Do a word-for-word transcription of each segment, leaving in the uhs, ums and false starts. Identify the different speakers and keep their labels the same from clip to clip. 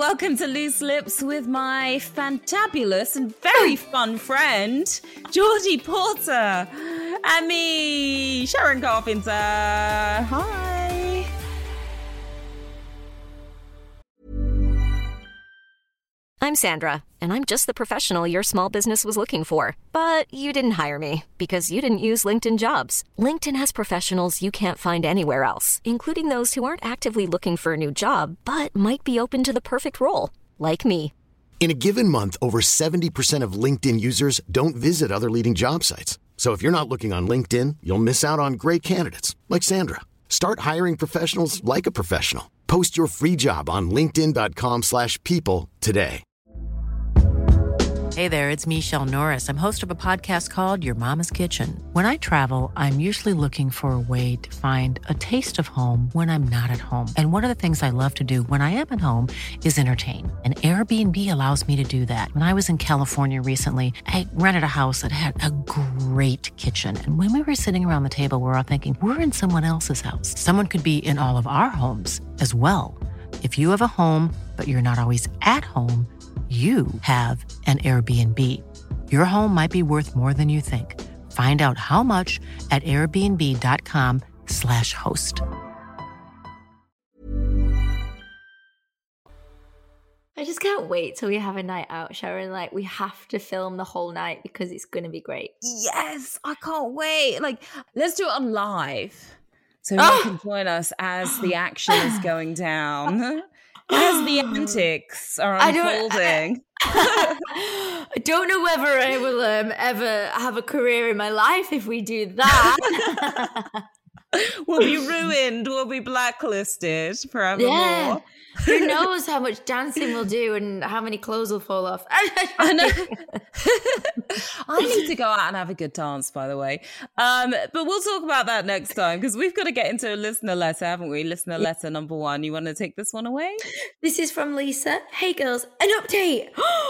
Speaker 1: welcome to Loose Lips with my fantabulous and very fun friend, Georgie Porter, and me, Sharon Carpenter. Hi.
Speaker 2: I'm Sandra, and I'm just the professional your small business was looking for. But you didn't hire me because you didn't use LinkedIn Jobs. LinkedIn has professionals you can't find anywhere else, including those who aren't actively looking for a new job, but might be open to the perfect role, like me.
Speaker 3: In a given month, over seventy percent of LinkedIn users don't visit other leading job sites. So if you're not looking on LinkedIn, you'll miss out on great candidates like Sandra. Start hiring professionals like a professional. Post your free job on linkedin.com slash people today.
Speaker 4: Hey there, it's Michelle Norris. I'm host of a podcast called Your Mama's Kitchen. When I travel, I'm usually looking for a way to find a taste of home when I'm not at home. And one of the things I love to do when I am at home is entertain. And Airbnb allows me to do that. When I was in California recently, I rented a house that had a great kitchen. And when we were sitting around the table, we were all thinking, we're in someone else's house. Someone could be in all of our homes as well. If you have a home, but you're not always at home, you have an Airbnb. Your home might be worth more than you think. Find out how much at airbnb.com slash host.
Speaker 5: I just can't wait till we have a night out, Sharon. Like, we have to film the whole night because it's going to be great.
Speaker 1: Yes, I can't wait. Like, let's do it on live so
Speaker 5: Oh!
Speaker 1: you can join us as the action is going down. As the antics are
Speaker 5: I don't-
Speaker 1: unfolding.
Speaker 5: I don't know whether I will um, ever have a career in my life if we do that.
Speaker 1: We'll be ruined. We'll be blacklisted forevermore.
Speaker 5: Yeah. Who knows how much dancing we'll do and how many clothes will fall off.
Speaker 1: I know. I need to go out and have a good dance, by the way. Um, but we'll talk about that next time because we've got to get into a listener letter, haven't we? Listener letter number one. You want to take this one away?
Speaker 5: This is from Lisa. Hey, girls, an update.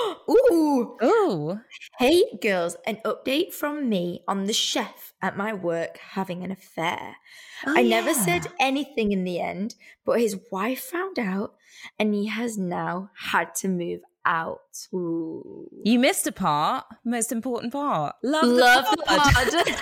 Speaker 5: Ooh.
Speaker 1: Ooh.
Speaker 5: Hey, girls, an update from me on the chef at my work having an affair.
Speaker 1: Oh,
Speaker 5: I never
Speaker 1: yeah.
Speaker 5: said anything in the end, but his wife found out and he has now had to move out. Ooh.
Speaker 1: You missed a part. Most important part. Love the
Speaker 5: Love
Speaker 1: pod.
Speaker 5: the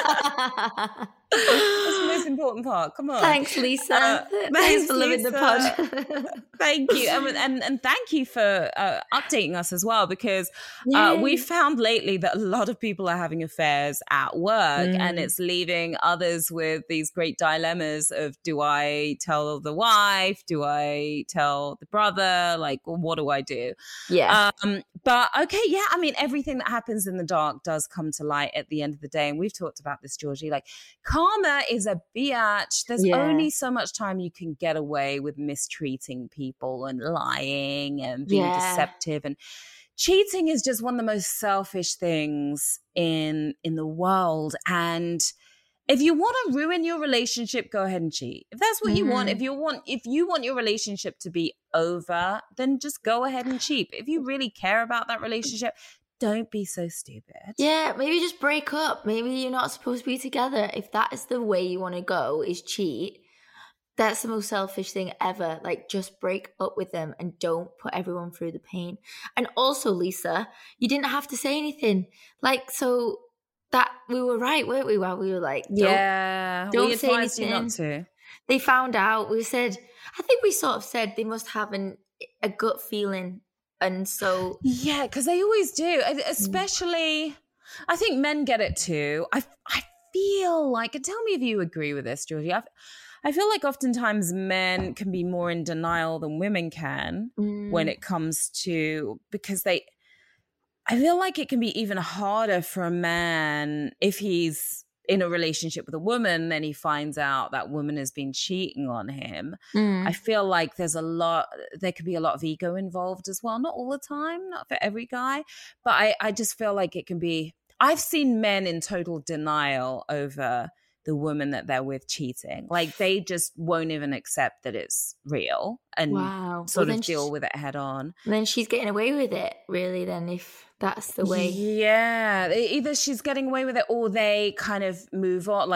Speaker 5: pod.
Speaker 1: That's the most important part. Come on.
Speaker 5: Thanks, Lisa.
Speaker 1: Uh,
Speaker 5: thanks for loving
Speaker 1: Lisa.
Speaker 5: the pod.
Speaker 1: Thank you. And, and, and thank you for uh, updating us as well, because uh,
Speaker 5: Yay.
Speaker 1: we found lately that a lot of people are having affairs at work
Speaker 5: Mm.
Speaker 1: and it's leaving others with these great dilemmas of, do I tell the wife? Do I tell the brother? Like, what do I do?
Speaker 5: Yeah.
Speaker 1: Um, but okay, yeah, I mean, everything that happens in the dark does come to light at the end of the day. And we've talked about this, Georgie, like karma is a biatch. There's
Speaker 5: Yeah.
Speaker 1: only so much time you can get away with mistreating people and lying and being
Speaker 5: Yeah.
Speaker 1: deceptive. And cheating is just one of the most selfish things in in the world. And if you want to ruin your relationship, go ahead and cheat. If that's what you want,
Speaker 5: Mhm.
Speaker 1: if you want, if you want your relationship to be over, then just go ahead and cheat. If you really care about that relationship, don't be so stupid.
Speaker 5: Yeah, maybe just break up. Maybe you're not supposed to be together. If that is the way you want to go, is cheat, that's the most selfish thing ever. Like, just break up with them and don't put everyone through the pain. And also, Lisa, you didn't have to say anything. Like, so that we were right, weren't we? While we were like, don't,
Speaker 1: Yeah,
Speaker 5: don't
Speaker 1: we
Speaker 5: say
Speaker 1: advised you
Speaker 5: anything.
Speaker 1: not to.
Speaker 5: They found out. We said, I think we sort of said they must have an, a gut feeling. And so,
Speaker 1: Yeah, because they always do. Especially, I think men get it too. I I feel like, and tell me if you agree with this, Georgie. I, I feel like oftentimes men can be more in denial than women can
Speaker 5: mm,
Speaker 1: when it comes to, because they, I feel like it can be even harder for a man if he's in a relationship with a woman, then he finds out that woman has been cheating on him.
Speaker 5: mm.
Speaker 1: I feel like there's a lot, there could be a lot of ego involved as well. Not all the time, not for every guy, but I, I just feel like it can be, I've seen men in total denial over the woman that they're with cheating. Like they just won't even accept that it's real and
Speaker 5: Wow.
Speaker 1: sort
Speaker 5: Well,
Speaker 1: of
Speaker 5: then
Speaker 1: deal
Speaker 5: she's-
Speaker 1: with it head on.
Speaker 5: Then she's getting away with it, really, then, if that's the way.
Speaker 1: Yeah. Either she's getting away with it or they kind of move on. Like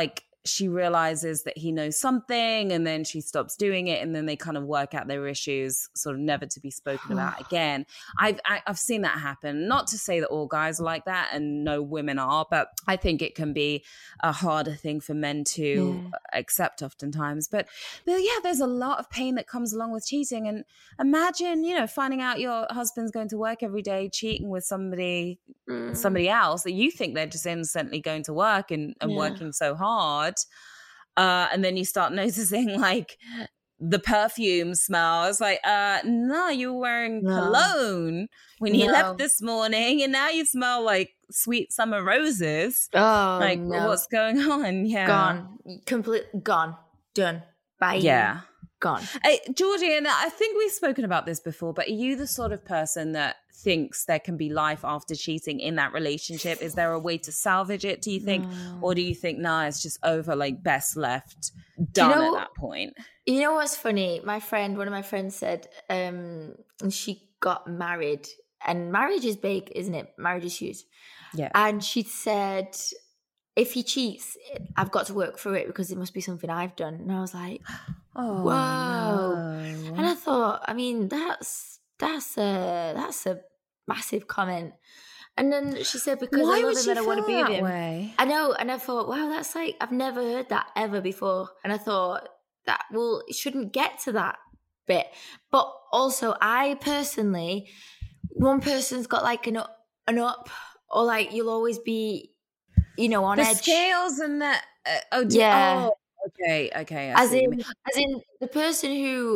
Speaker 1: she realizes that he knows something, and then she stops doing it, and then they kind of work out their issues, sort of never to be spoken about again. I've I, I've seen that happen. Not to say that all guys are like that, and no women are, but I think it can be a harder thing for men to yeah. accept oftentimes. But, but yeah, there's a lot of pain that comes along with cheating. And imagine, you know, finding out your husband's going to work every day, cheating with somebody, mm. somebody else that you think they're just innocently going to work and, and yeah. working so hard. Uh, and then you start noticing like the perfume smell. It's like, uh, no, you were wearing no. cologne when you no. left this morning, and now you smell like sweet summer roses.
Speaker 5: Oh,
Speaker 1: like
Speaker 5: no.
Speaker 1: What's going on? Yeah,
Speaker 5: gone, complete, gone, done. Bye.
Speaker 1: Yeah,
Speaker 5: gone.
Speaker 1: Hey, Georgie, and I think we've spoken about this before, but are you the sort of person that thinks there can be life after cheating in that relationship? Is there a way to salvage it, do you think? No. Or do you think, nah, it's just over, like best left, done you know, at that point?
Speaker 5: You know what's funny? My friend, one of my friends said, um, she got married, and marriage is big, isn't it? Marriage is huge.
Speaker 1: Yeah.
Speaker 5: And she said, if he cheats, I've got to work through it because it must be something I've done. And I was like,
Speaker 1: oh,
Speaker 5: whoa.
Speaker 1: No.
Speaker 5: And I thought, I mean, that's, that's a, that's a massive comment. And then she said, because
Speaker 1: Why
Speaker 5: I love
Speaker 1: would
Speaker 5: him and I want to be with him.
Speaker 1: Way?
Speaker 5: I know. And I thought, wow, that's like, I've never heard that ever before. And I thought that, well, it shouldn't get to that bit. But also, I personally, one person's got like an up, an up or like you'll always be, you know, on
Speaker 1: the
Speaker 5: edge.
Speaker 1: Scales and the, uh, oh,
Speaker 5: yeah.
Speaker 1: Oh, okay, okay. I
Speaker 5: as in, as in the person who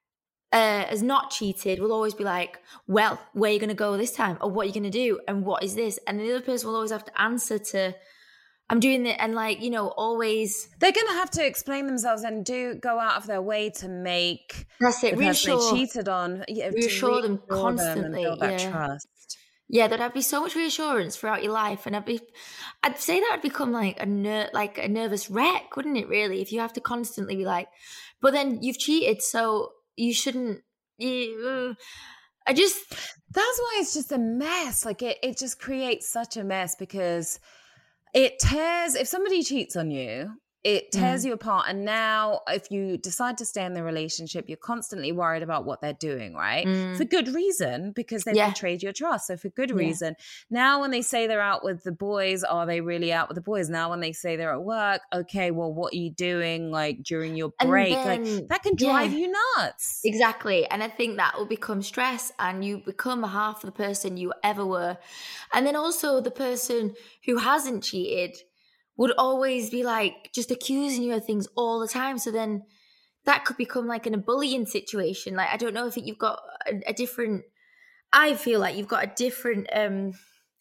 Speaker 5: uh, has not cheated will always be like, well, where are you going to go this time? Or what are you going to do? And what is this? And the other person will always have to answer to, I'm doing it. And like, you know, always.
Speaker 1: They're going to have to explain themselves and do go out of their way to make
Speaker 5: that's it,
Speaker 1: the
Speaker 5: reassure,
Speaker 1: person they cheated on. Yeah,
Speaker 5: reassure them constantly.
Speaker 1: Them and build that
Speaker 5: yeah.
Speaker 1: trust.
Speaker 5: Yeah, there'd be so much reassurance throughout your life, and I'd be, I'd say that would become like a ner- like a nervous wreck, wouldn't it? Really, if you have to constantly be like, but then you've cheated, so you shouldn't. You, I just
Speaker 1: that's why it's just a mess. Like it, it just creates such a mess because it tears. If somebody cheats on you, it tears mm. you apart. And now if you decide to stay in the relationship, you're constantly worried about what they're doing, right? Mm. For good reason, because they've yeah. betrayed your trust. So for good yeah. reason. Now when they say they're out with the boys, are they really out with the boys? Now when they say they're at work, okay, well, what are you doing like during your break? Then, like that can drive yeah. you nuts.
Speaker 5: Exactly. And I think that will become stress and you become half the person you ever were. And then also the person who hasn't cheated would always be like just accusing you of things all the time. So then that could become like in a bullying situation. Like, I don't know if you've got a, a different, I feel like you've got a different um,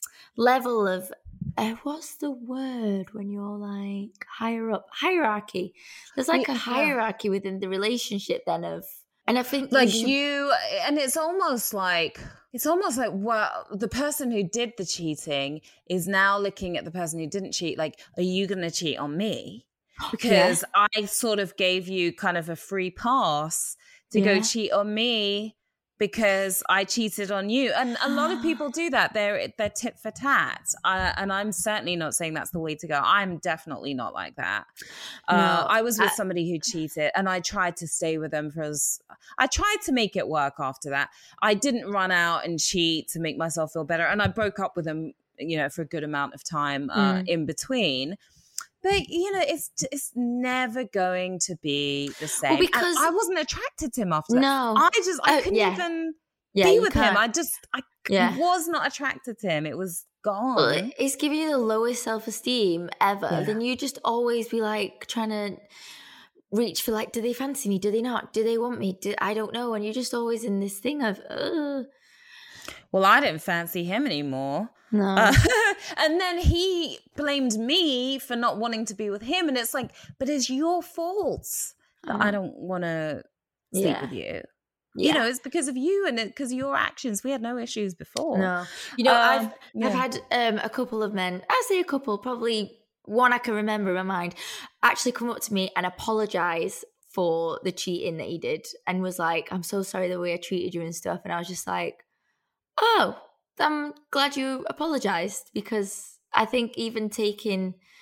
Speaker 5: level of, uh, what's the word when you're like higher up? Hierarchy. There's like yeah. a hierarchy within the relationship then of, and I think
Speaker 1: like
Speaker 5: you, should...
Speaker 1: you, and it's almost like, it's almost like, well, the person who did the cheating is now looking at the person who didn't cheat. Like, are you going to cheat on me? Because yeah. I sort of gave you kind of a free pass to yeah. go cheat on me because I cheated on you. And a lot of people do that. They're, they're tit for tat. Uh, and I'm certainly not saying that's the way to go. I'm definitely not like that. No, uh, I was with I, somebody who cheated and I tried to stay with them for as, I tried to make it work after that. I didn't run out and cheat to make myself feel better. And I broke up with them, you know, for a good amount of time uh, mm. in between. But, you know, it's it's never going to be the same. Well, because and I wasn't attracted to him after that.
Speaker 5: No.
Speaker 1: I just, I
Speaker 5: uh,
Speaker 1: couldn't
Speaker 5: yeah.
Speaker 1: even
Speaker 5: yeah,
Speaker 1: be with
Speaker 5: can't.
Speaker 1: him. I just, I yeah. was not attracted to him. It was gone.
Speaker 5: Well, it's giving you the lowest self-esteem ever. Yeah. Then you just always be like trying to reach for like, do they fancy me? Do they not? Do they want me? Do, I don't know. And you're just always in this thing of, ugh.
Speaker 1: Well, I didn't fancy him anymore.
Speaker 5: No.
Speaker 1: Uh, and then he blamed me for not wanting to be with him. And it's like, but it's your fault that um, I don't want to sleep
Speaker 5: yeah.
Speaker 1: with you.
Speaker 5: Yeah.
Speaker 1: You know, it's because of you and because of your actions. We had no issues before.
Speaker 5: No. You know, um, I've,
Speaker 1: yeah.
Speaker 5: I've had um, a couple of men, I say a couple, probably one I can remember in my mind, actually come up to me and apologize for the cheating that he did and was like, I'm so sorry the way I treated you and stuff. And I was just like, oh, I'm glad you apologized because I think even taking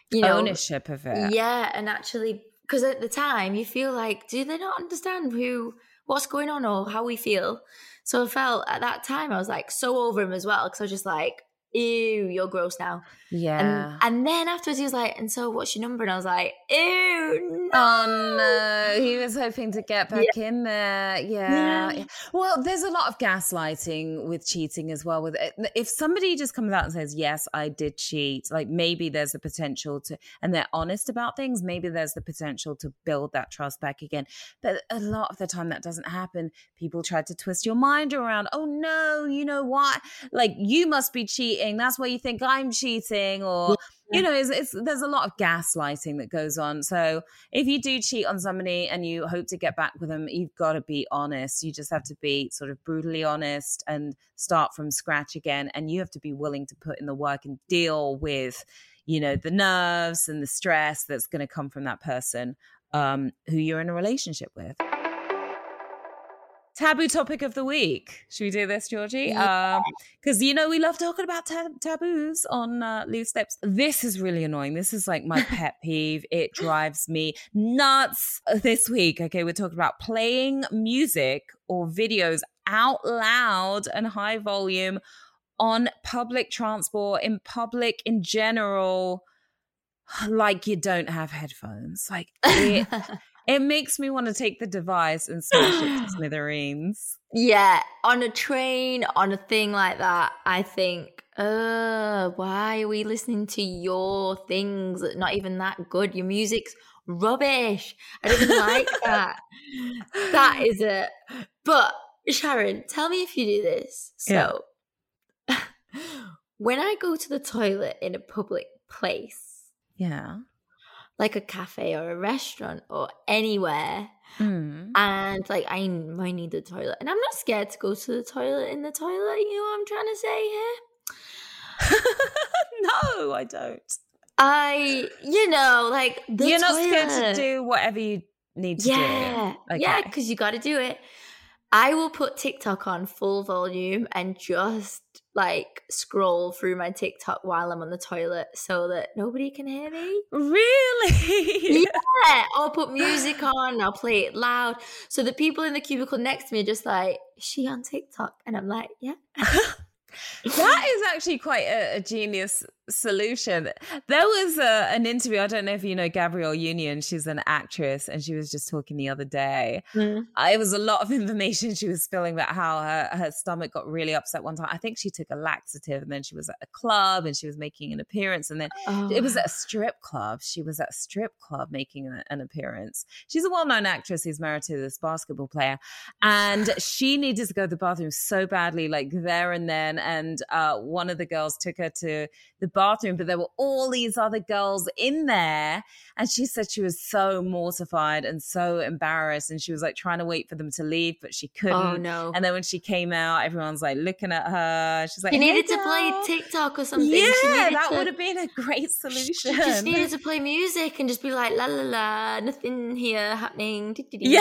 Speaker 5: you know,
Speaker 1: ownership of it.
Speaker 5: Yeah, and actually, because at the time you feel like, do they not understand who, what's going on or how we feel? So I felt at that time I was like so over him as well, because I was just like, ew, you're gross now.
Speaker 1: Yeah.
Speaker 5: And, and then afterwards he was like, and so what's your number? And I was like, ew, no.
Speaker 1: Oh no, he was hoping to get back yeah. in there. Yeah. yeah. Well, there's a lot of gaslighting with cheating as well. With it. If somebody just comes out and says, yes, I did cheat, like maybe there's the potential to, and they're honest about things, maybe there's the potential to build that trust back again. But a lot of the time that doesn't happen. People try to twist your mind around. Oh no, you know what? Like you must be cheating. That's why you think I'm cheating. Or, you know, it's, it's, there's a lot of gaslighting that goes on. So if you do cheat on somebody and you hope to get back with them, you've got to be honest. You just have to be sort of brutally honest and start from scratch again. And you have to be willing to put in the work and deal with, you know, the nerves and the stress that's going to come from that person um, who you're in a relationship with. Taboo topic of the week. Should we do this, Georgie? Because, yeah. um, you know, we love talking about tab- taboos on uh, Loose Lips. This is really annoying. This is like my pet peeve. It drives me nuts this week. Okay, we're talking about playing music or videos out loud and high volume on public transport, in public in general, like you don't have headphones. Like it... It makes me want to take the device and smash it to smithereens.
Speaker 5: Yeah, on a train, on a thing like that, I think, uh, why are we listening to your things that are not even that good? Your music's rubbish. I don't even like that. That is it. But Sharon, tell me if you do this. So, yeah. When I go to the toilet in a public place,
Speaker 1: yeah,
Speaker 5: like a cafe or a restaurant or anywhere, mm. and like I might need the toilet, and I'm not scared to go to the toilet in the toilet. You know what I'm trying to say here?
Speaker 1: No, I don't.
Speaker 5: I, you know, like the
Speaker 1: you're not
Speaker 5: toilet.
Speaker 1: scared to do whatever you need to
Speaker 5: yeah.
Speaker 1: do. Okay.
Speaker 5: Yeah, because you got to do it. I will put TikTok on full volume and just like scroll through my TikTok while I'm on the toilet so that nobody can hear me.
Speaker 1: Really?
Speaker 5: Yeah. I'll put music on. I'll play it loud so the people in the cubicle next to me are just like, is she on TikTok? And I'm like, yeah.
Speaker 1: That is actually quite a, a genius solution. There was a, an interview, I don't know if you know Gabrielle Union, she's an actress, and she was just talking the other day. Mm. Uh, it was a lot of information she was spilling about how her, her stomach got really upset one time. I think she took a laxative, and then she was at a club and she was making an appearance, and then oh. it was at a strip club. She was at a strip club making a, an appearance. She's a well-known actress who's married to this basketball player, and she needed to go to the bathroom so badly, like there and then, and uh, one of the girls took her to the bathroom, but there were all these other girls in there, and she said she was so mortified and so embarrassed, and she was like trying to wait for them to leave, but she couldn't.
Speaker 5: Oh no.
Speaker 1: And then when she came out, everyone's like looking at her. She's like,
Speaker 5: you needed
Speaker 1: hey,
Speaker 5: to play TikTok or something.
Speaker 1: Yeah, that would have been a great solution.
Speaker 5: She just needed to play music and just be like, la la la, nothing here happening.
Speaker 1: Yeah.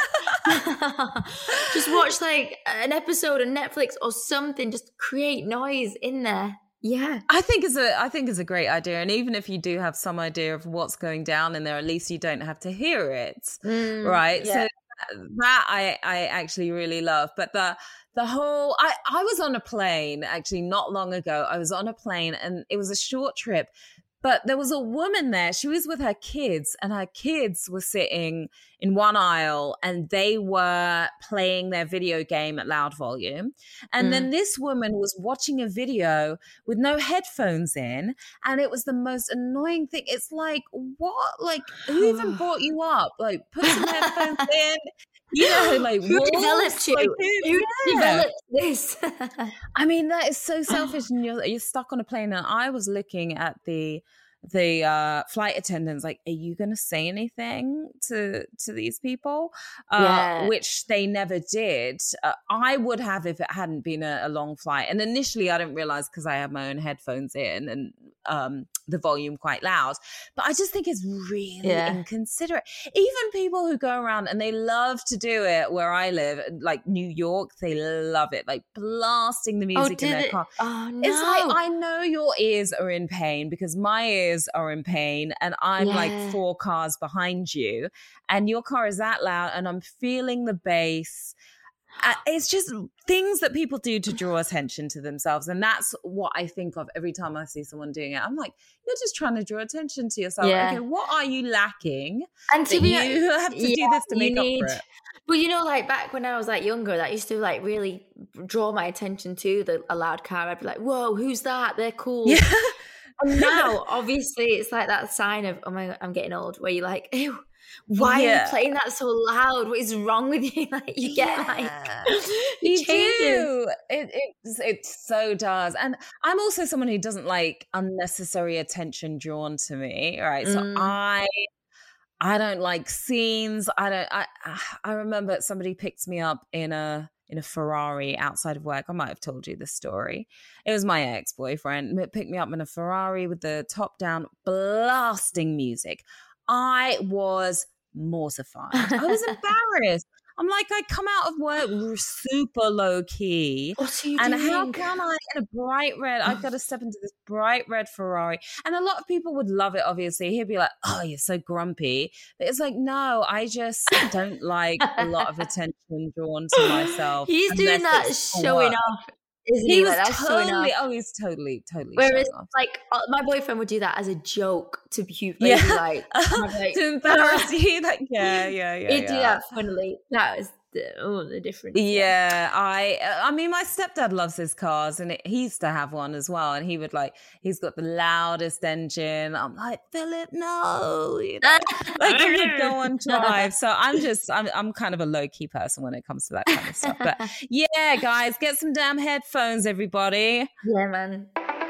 Speaker 5: Just watch like an episode of Netflix or something. Just create noise in there. Yeah,
Speaker 1: I think it's a I think it's a great idea, and even if you do have some idea of what's going down in there, at least you don't have to hear it, mm, right? Yeah. So that I I actually really love. But the the whole I I was on a plane actually not long ago. I was on a plane, and it was a short trip. But there was a woman there. She was with her kids, and her kids were sitting in one aisle, and they were playing their video game at loud volume. And mm. then this woman was watching a video with no headphones in, and it was the most annoying thing. It's like, what? Like, who even brought you up? Like, put some headphones in. You know, like,
Speaker 5: who
Speaker 1: walls,
Speaker 5: developed you?
Speaker 1: like,
Speaker 5: who
Speaker 1: yeah.
Speaker 5: developed this?
Speaker 1: I mean, that is so selfish, and you're you're stuck on a plane. And I was looking at the the uh, flight attendants, like, are you going to say anything to to these people? Uh,
Speaker 5: yeah.
Speaker 1: Which they never did. Uh, I would have if it hadn't been a, a long flight. And initially, I didn't realize because I had my own headphones in, and um, the volume quite loud. But I just think it's really
Speaker 5: Yeah.
Speaker 1: inconsiderate. Even people who go around and they love to do it where I live, like New York, they love it, like blasting the music
Speaker 5: oh,
Speaker 1: in
Speaker 5: did
Speaker 1: their
Speaker 5: it?
Speaker 1: car.
Speaker 5: Oh, no.
Speaker 1: It's like, I know your ears are in pain because my ears are in pain and I'm
Speaker 5: Yeah.
Speaker 1: like four cars behind you and your car is that loud and I'm feeling the bass. Uh, it's just things that people do to draw attention to themselves. And that's what I think of every time I see someone doing it. I'm like, you're just trying to draw attention to yourself.
Speaker 5: Yeah.
Speaker 1: Okay, what are you lacking
Speaker 5: And to
Speaker 1: that
Speaker 5: be
Speaker 1: you have to
Speaker 5: yeah,
Speaker 1: do this to
Speaker 5: you
Speaker 1: make
Speaker 5: need-
Speaker 1: up for it?
Speaker 5: But you know, like back when I was like younger, that used to like really draw my attention to the a loud car. I'd be like, whoa, who's that? They're cool.
Speaker 1: Yeah.
Speaker 5: And now, obviously, it's like that sign of, oh my God, I'm getting old, where you're like, ew, why are
Speaker 1: Yeah.
Speaker 5: you playing that so loud? What is wrong with you? Like, you get
Speaker 1: Yeah.
Speaker 5: like,
Speaker 1: You
Speaker 5: it changes.
Speaker 1: do. It, it it so does. And I'm also someone who doesn't like unnecessary attention drawn to me. Right. So
Speaker 5: Mm.
Speaker 1: I I don't like scenes. I don't I I remember somebody picked me up in a in a Ferrari outside of work. I might have told you this story. It was my ex-boyfriend. He picked me up in a Ferrari with the top down, blasting music. I was mortified. I was embarrassed. I'm like, I come out of work super low key.
Speaker 5: What are you
Speaker 1: And
Speaker 5: doing?
Speaker 1: how can I, in a bright red, I've got to step into this bright red Ferrari. And a lot of people would love it, obviously. He'd be like, oh, you're so grumpy. But it's like, no, I just don't like a lot of attention drawn to myself.
Speaker 5: He's doing
Speaker 1: unless
Speaker 5: that
Speaker 1: it's for
Speaker 5: showing
Speaker 1: work.
Speaker 5: off, isn't
Speaker 1: He
Speaker 5: he?
Speaker 1: was
Speaker 5: Like, that's showing
Speaker 1: totally,
Speaker 5: off.
Speaker 1: oh, he's totally, totally
Speaker 5: Whereas,
Speaker 1: showing off.
Speaker 5: like, uh, my boyfriend would do that as a joke to be cute.
Speaker 1: Yeah.
Speaker 5: Like, I'd be like,
Speaker 1: to embarrass you. Like, yeah, yeah, yeah.
Speaker 5: he'd
Speaker 1: yeah.
Speaker 5: do that funnily. That was the, oh, the difference.
Speaker 1: Yeah, I I mean, my stepdad loves his cars and it, he used to have one as well. And he would like, he's got the loudest engine. I'm like, Philip, no. You know? Like, he would go on drive. So I'm just, I'm, I'm kind of a low key person when it comes to that kind of stuff. But yeah, guys, get some damn headphones, everybody.
Speaker 5: Yeah, man.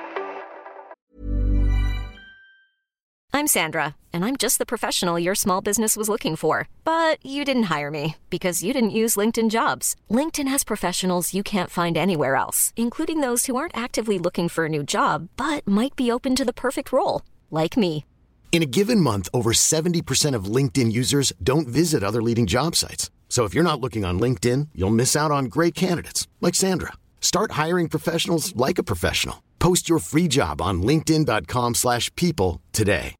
Speaker 2: I'm Sandra, and I'm just the professional your small business was looking for. But you didn't hire me because you didn't use LinkedIn Jobs. LinkedIn has professionals you can't find anywhere else, including those who aren't actively looking for a new job, but might be open to the perfect role, like me.
Speaker 3: In a given month, over seventy percent of LinkedIn users don't visit other leading job sites. So if you're not looking on LinkedIn, you'll miss out on great candidates like Sandra. Start hiring professionals like a professional. Post your free job on linkedin.com slash people today.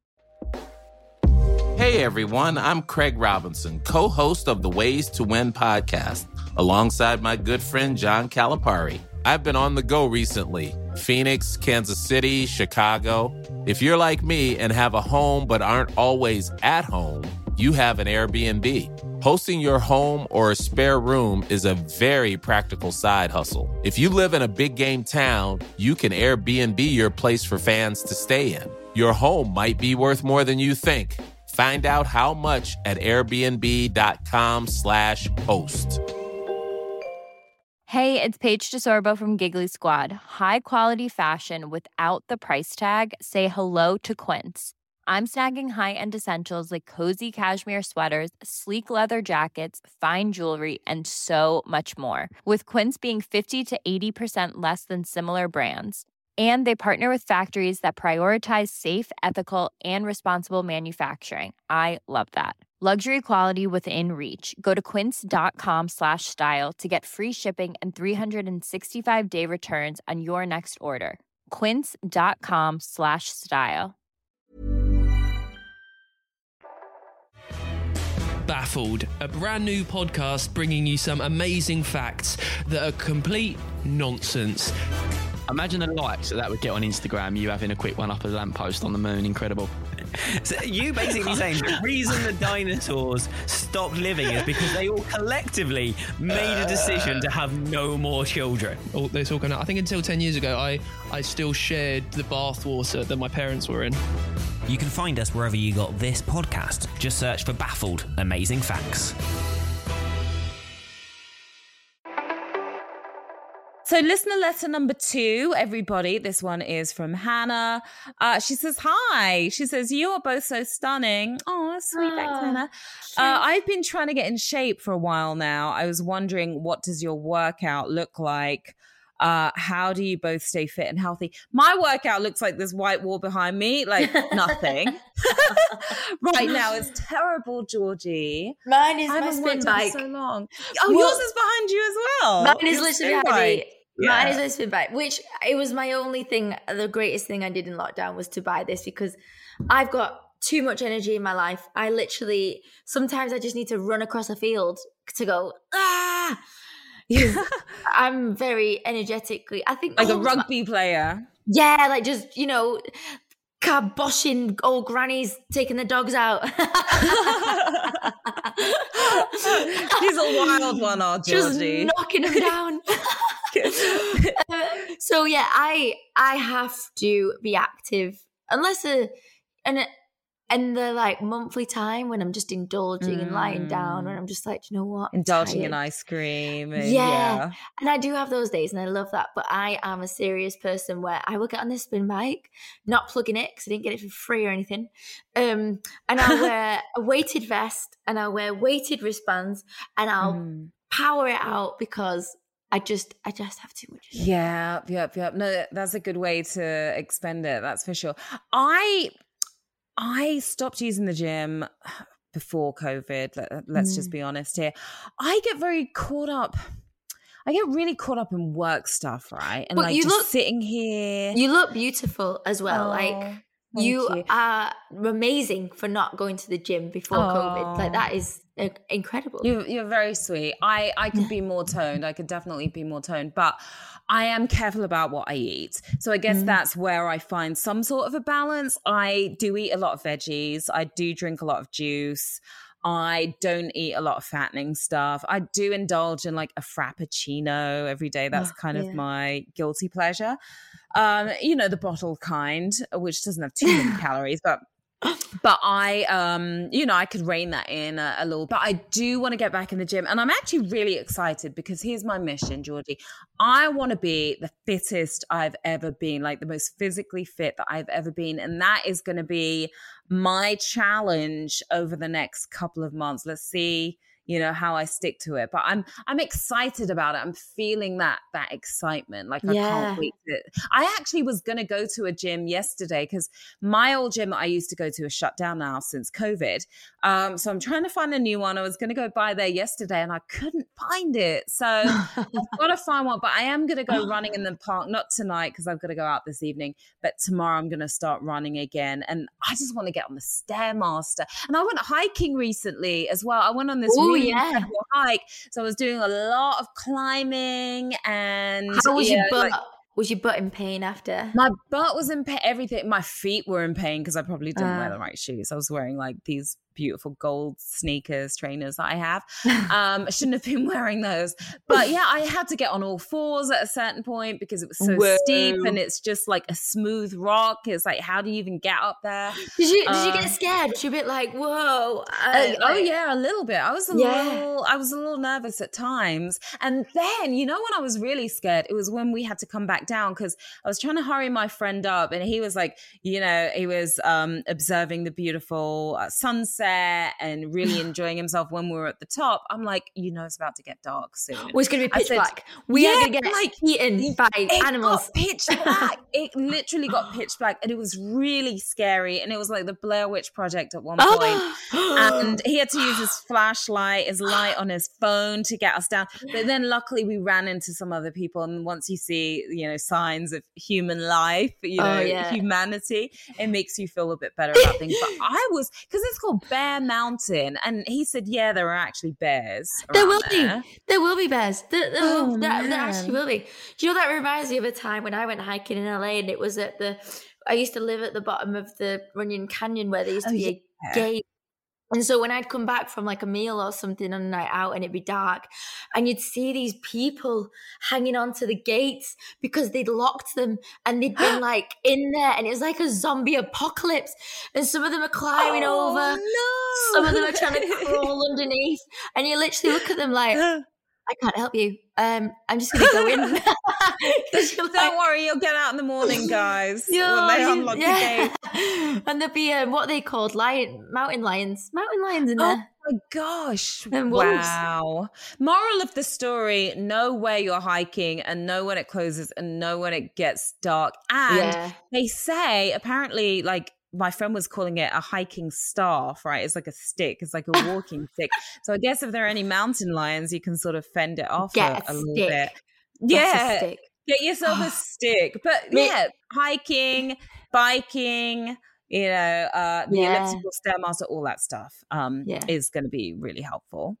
Speaker 6: Hey everyone, I'm Craig Robinson, co-host of the Ways to Win podcast, alongside my good friend John Calipari. I've been on the go recently. Phoenix, Kansas City, Chicago. If you're like me and have a home but aren't always at home, you have an Airbnb. Hosting your home or a spare room is a very practical side hustle. If you live in a big game town, you can Airbnb your place for fans to stay in. Your home might be worth more than you think. Find out how much at airbnb.com slash host.
Speaker 7: Hey, it's Paige DeSorbo from Giggly Squad. High quality fashion without the price tag. Say hello to Quince. I'm snagging high-end essentials like cozy cashmere sweaters, sleek leather jackets, fine jewelry, and so much more. With Quince being fifty to eighty percent less than similar brands. And they partner with factories that prioritize safe, ethical, and responsible manufacturing. I love that. Luxury quality within reach. Go to quince.com slash style to get free shipping and three sixty-five day returns on your next order. Quince.com slash style.
Speaker 8: Baffled, a brand new podcast bringing you some amazing facts that are complete nonsense.
Speaker 9: Imagine the likes that that would get on Instagram, you having a quick one up a lamppost on the moon. Incredible.
Speaker 10: So you basically saying the reason the dinosaurs stopped living is because they all collectively made a decision to have no more children.
Speaker 8: Oh, it's all going out. I think until ten years ago, I, I still shared the bathwater that my parents were in.
Speaker 10: You can find us wherever you got this podcast. Just search for Baffled Amazing Facts.
Speaker 1: So listener letter number two, everybody. This one is from Hannah. Uh, she says, hi. She says, you are both so stunning. Oh, sweet. Thanks,
Speaker 5: Aw,
Speaker 1: Hannah. Uh, I've been trying to get in shape for a while now. I was wondering, what does your workout look like? Uh, how do you both stay fit and healthy? My workout looks like this white wall behind me, like nothing. Right now, it's terrible, Georgie.
Speaker 5: Mine is
Speaker 1: I
Speaker 5: my
Speaker 1: haven't
Speaker 5: spin
Speaker 1: worked out
Speaker 5: bike.
Speaker 1: so long. Oh,
Speaker 5: Well,
Speaker 1: yours is behind you as well.
Speaker 5: Mine is
Speaker 1: Your
Speaker 5: literally
Speaker 1: spin
Speaker 5: behind me.
Speaker 1: bike.
Speaker 5: Mine is
Speaker 1: Yeah.
Speaker 5: my spin bike, which it was my only thing. The greatest thing I did in lockdown was to buy this because I've got too much energy in my life. I literally, sometimes I just need to run across a field to go, ah, because I'm very energetically, I think.
Speaker 1: Like a
Speaker 5: oh,
Speaker 1: rugby player.
Speaker 5: Yeah, like just, you know, kiboshing old grannies taking the dogs out.
Speaker 1: She's a wild one, our Georgie.
Speaker 5: Just knocking them down. Uh, so yeah, I I have to be active unless a and a, and the like monthly time when I'm just indulging mm. and lying down and I'm just like, you know what, I'm
Speaker 1: indulging
Speaker 5: tired.
Speaker 1: in ice cream. And,
Speaker 5: yeah.
Speaker 1: yeah,
Speaker 5: and I do have those days and I love that. But I am a serious person where I will get on this spin bike, not plugging it because I didn't get it for free or anything. Um, and I'll wear a weighted vest and I'll wear weighted wristbands and I'll mm. power it out because I just, I just have too much.
Speaker 1: Yeah, yep, yep. No, that's a good way to expend it. That's for sure. I, I stopped using the gym before COVID. Let, let's mm. just be honest here. I get very caught up. I get really caught up in work stuff, right? And
Speaker 5: but
Speaker 1: like
Speaker 5: you
Speaker 1: just
Speaker 5: look,
Speaker 1: sitting here.
Speaker 5: You look beautiful as well.
Speaker 1: Oh,
Speaker 5: like you, you are amazing for not going to the gym before oh. COVID. Like that is incredible.
Speaker 1: You're, you're very sweet. I, I could be more toned. I could definitely be more toned, but I am careful about what I eat. So I guess mm. that's where I find some sort of a balance. I do eat a lot of veggies. I do drink a lot of juice. I don't eat a lot of fattening stuff. I do indulge in like a frappuccino every day. That's oh, kind yeah. of my guilty pleasure. Um, you know, the bottled kind, which doesn't have too many calories, but But I, um, you know, I could rein that in a, a little. But I do want to get back in the gym. And I'm actually really excited because here's my mission, Georgie. I want to be the fittest I've ever been, like the most physically fit that I've ever been. And that is going to be my challenge over the next couple of months. Let's see, you know, how I stick to it. But I'm I'm excited about it. I'm feeling that that excitement. Like I yeah. can't wait to. I actually was going to go to a gym yesterday because my old gym that I used to go to is shut down now since COVID. Um, so I'm trying to find a new one. I was going to go by there yesterday and I couldn't find it. So I've got to find one. But I am going to go running in the park, not tonight because I've got to go out this evening, but tomorrow I'm going to start running again. And I just want to get on the Stairmaster. And I went hiking recently as well. I went on this
Speaker 5: Ooh,
Speaker 1: really
Speaker 5: yeah.
Speaker 1: incredible hike. So I was doing a lot of climbing and
Speaker 5: how was
Speaker 1: yeah,
Speaker 5: your butt?
Speaker 1: Like,
Speaker 5: was your butt in pain after?
Speaker 1: My butt was in pain. Everything. My feet were in pain because I probably didn't uh. wear the right shoes. I was wearing like these beautiful gold sneakers, trainers that I have. Um, I shouldn't have been wearing those. But yeah, I had to get on all fours at a certain point because it was so Whoa. steep and it's just like a smooth rock. It's like, how do you even get up there?
Speaker 5: Did you did
Speaker 1: um,
Speaker 5: you get scared? Was you a bit like, whoa?
Speaker 1: Uh,
Speaker 5: like,
Speaker 1: oh yeah, a little bit. I was a
Speaker 5: yeah.
Speaker 1: little, I was a little nervous at times. And then, you know, when I was really scared, it was when we had to come back down because I was trying to hurry my friend up and he was like, you know, he was um, observing the beautiful uh, sunset and really enjoying himself when we were at the top. I'm like, you know, it's about to get dark soon.
Speaker 5: Well, it's going to be pitch
Speaker 1: said,
Speaker 5: black. We
Speaker 1: yeah,
Speaker 5: are going to get
Speaker 1: like,
Speaker 5: eaten by
Speaker 1: it
Speaker 5: animals.
Speaker 1: Got pitch black. It literally got pitch black and it was really scary. And it was like the Blair Witch Project at one point. And he had to use his flashlight, his light on his phone to get us down. But then luckily we ran into some other people. And once you see, you know, signs of human life, you know, oh, yeah. humanity, it makes you feel a bit better about things. But I was, because it's called Bear Mountain, and he said, yeah, there are actually bears.
Speaker 5: There will
Speaker 1: there.
Speaker 5: be. There will be bears. There, there,
Speaker 1: oh,
Speaker 5: will, there,
Speaker 1: there
Speaker 5: actually will be. Do you know that reminds me of a time when I went hiking in L A and it was at the, I used to live at the bottom of the Runyon Canyon where there used to oh, be yeah. a gate. And so when I'd come back from like a meal or something on a night out and it'd be dark and you'd see these people hanging onto the gates because they'd locked them and they'd been like in there and it was like a zombie apocalypse and some of them are climbing
Speaker 1: oh,
Speaker 5: over.
Speaker 1: No.
Speaker 5: Some of them are trying to crawl underneath and you literally look at them like, I can't help you. Um, I'm just going to go in.
Speaker 1: Don't like, worry, you'll get out in the morning, guys. When they unlock
Speaker 5: yeah.
Speaker 1: the gate.
Speaker 5: And there'll be um, what are they called? Lion, mountain lions. Mountain lions in there.
Speaker 1: my gosh.
Speaker 5: And wolves.
Speaker 1: Wow. Moral of the story, know where you're hiking and know when it closes and know when it gets dark. And
Speaker 5: Yeah.
Speaker 1: they say, apparently, like, my friend was calling it a hiking staff, right? It's like a stick. It's like a walking stick. So I guess if there are any mountain lions, you can sort of fend it off
Speaker 5: Get
Speaker 1: a,
Speaker 5: a
Speaker 1: a little
Speaker 5: stick.
Speaker 1: bit.
Speaker 5: Get a
Speaker 1: Yeah.
Speaker 5: stick.
Speaker 1: Get yourself a stick. But
Speaker 5: Me-
Speaker 1: yeah, hiking, biking, you know, uh, the
Speaker 5: Yeah.
Speaker 1: elliptical stairmaster, all that stuff um,
Speaker 5: Yeah.
Speaker 1: is going to be really helpful.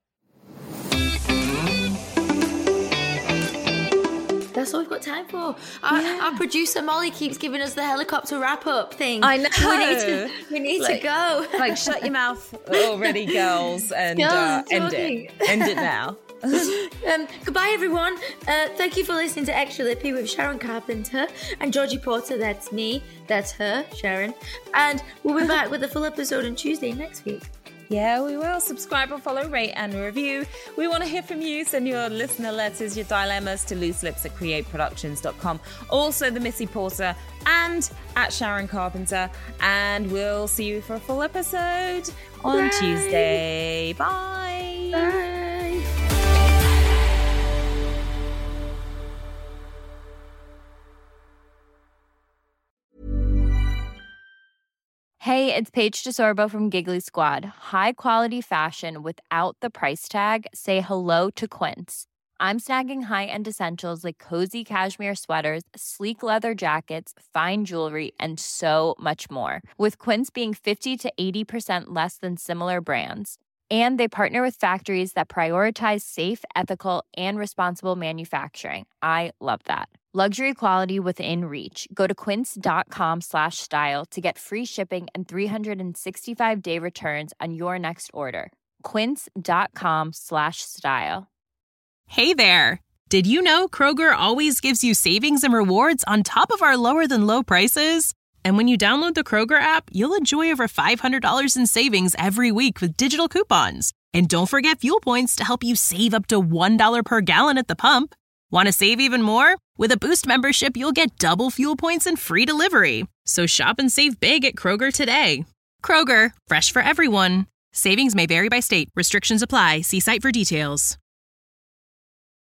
Speaker 5: That's all we've got time for. Our,
Speaker 1: Yeah.
Speaker 5: our producer Molly keeps giving us the helicopter wrap up thing.
Speaker 1: I know.
Speaker 5: We need to, we need
Speaker 1: Like-
Speaker 5: to go.
Speaker 1: Like, shut your mouth already, girls, and
Speaker 5: Girls,
Speaker 1: uh,
Speaker 5: I'm
Speaker 1: end it.
Speaker 5: talking.
Speaker 1: End it now.
Speaker 5: um, goodbye, everyone. Uh, thank you for listening to Extra Lippy with Sharon Carpenter and Georgie Porter. That's me. That's her, Sharon. And we'll be back with a full episode on Tuesday next week.
Speaker 1: Yeah, we will. Subscribe or follow, rate and review. We want to hear from you. Send your listener letters, your dilemmas to looselips at create productions dot com. Also, the Missy Porter and at Sharon Carpenter. And we'll see you for a full episode on
Speaker 5: Bye.
Speaker 1: Tuesday. Bye.
Speaker 5: Bye.
Speaker 7: Hey, it's Paige DeSorbo from Giggly Squad. High quality fashion without the price tag. Say hello to Quince. I'm snagging high-end essentials like cozy cashmere sweaters, sleek leather jackets, fine jewelry, and so much more. With Quince being fifty to eighty percent less than similar brands. And they partner with factories that prioritize safe, ethical, and responsible manufacturing. I love that. Luxury quality within reach. Go to quince.com slash style to get free shipping and three sixty-five day returns on your next order. Quince.com slash style.
Speaker 11: Hey there. Did you know Kroger always gives you savings and rewards on top of our lower than low prices? And when you download the Kroger app, you'll enjoy over five hundred dollars in savings every week with digital coupons. And don't forget fuel points to help you save up to one dollar per gallon at the pump. Want to save even more? With a Boost membership, you'll get double fuel points and free delivery. So shop and save big at Kroger today. Kroger, fresh for everyone. Savings may vary by state. Restrictions apply. See site for details.